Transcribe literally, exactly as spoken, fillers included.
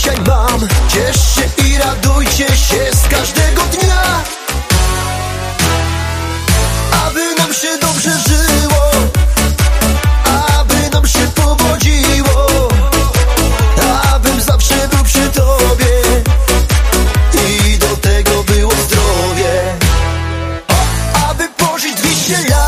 dzisiaj mam. Ciesz się i radujcie się z każdego dnia, aby nam się dobrze żyło, aby nam się powodziło, abym zawsze był przy tobie i do tego było zdrowie. O, aby pożyć dwieście lat,